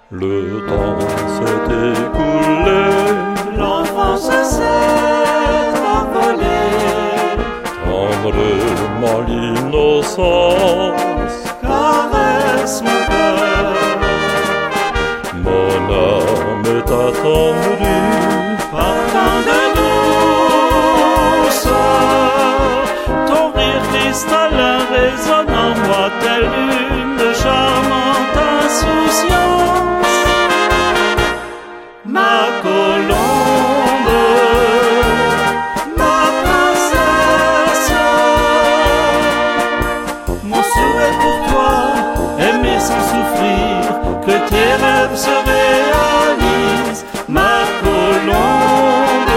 Le temps s'est écoulé, l'enfance s'est envolée, tendrement l'innocence caresse mon cœur. Mon âme est attendrie Par tant de douceur, ton rire cristallin résonne en moi telle une de charmante insouciance. Ma colombe, ma princesse, mon souhait pour toi, aimer sans souffrir, que tes rêves se réalisent. Ma colombe,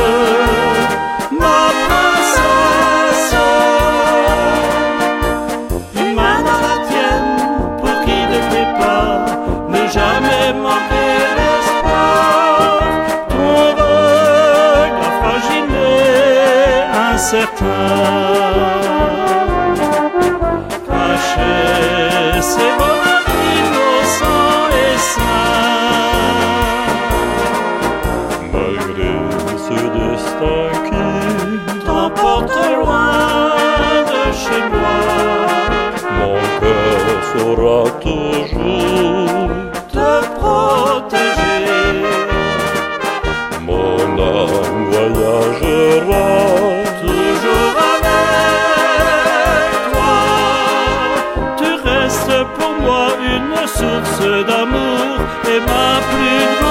ma princesse, une main dans la tienne pour qui ne fait pas ne jamais manquer l'espoir. Ton regard fragile et incertain, caché ses bonheurs innocents et sains. malgré ce destin qui T'emporte loin de chez moi, mon cœur saura toujours te protéger. mon âme voyagera Toujours avec toi, tu restes pour moi une source d'amour et ma plus grande